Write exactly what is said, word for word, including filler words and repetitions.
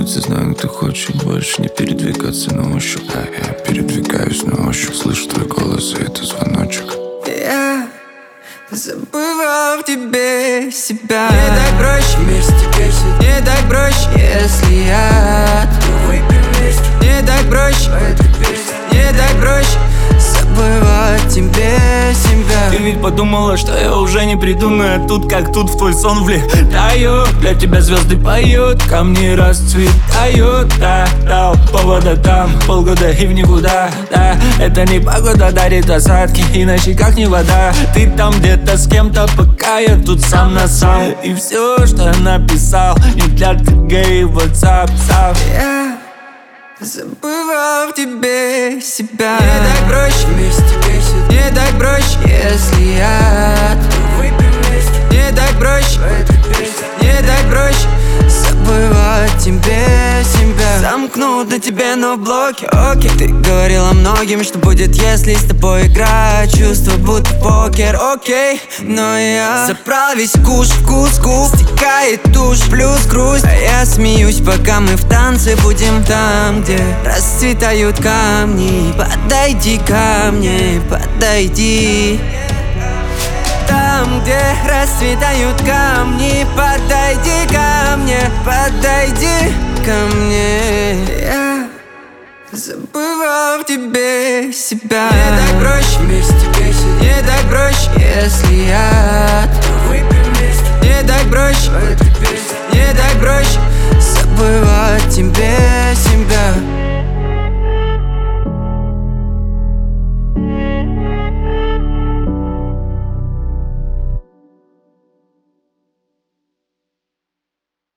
улице, знаю, ты хочешь больше не передвигаться на ощупь. А я передвигаюсь на ощупь, слышу твой голос, и это звоночек. Я забывал в тебе себя. Не так проще вместе песен, не так проще, если я вместе. Не так проще в этой песне, не так проще забывать тебе себя. Ты ведь подумала, что я уже не приду, но я тут как тут в твой сон влетаю. Для тебя звезды поют, камни расцветают. Да, да, повода там, полгода и в никуда. Да, это не погода дарит осадки, иначе как не вода. Ты там где-то с кем-то, пока я тут сам на сам. И все, что я написал, не для ТГ и WhatsApp. Я забывал в тебе себя. Не так проще вместе песен, не так проще, если я вместе. Не так проще в этой песне, не так проще забывать тебе себя. Замкнут на тебе, но в блоке, окей. Ты говорила многим, что будет, если с тобой играть. Чувство будто покер, окей. Но я забрал весь куш, вкус, куб. Стекает тушь, плюс грусть. А я смеюсь, пока мы в танце будем там, где расцветают камни. Подойди ко мне, подойди. Там, где расцветают камни, подойди ко мне, подойди ко мне. Я забывал в тебе себя. Не так проще вместе песен, не так проще, если я вместе. Не так проще в этой песне, не так проще забывать тебе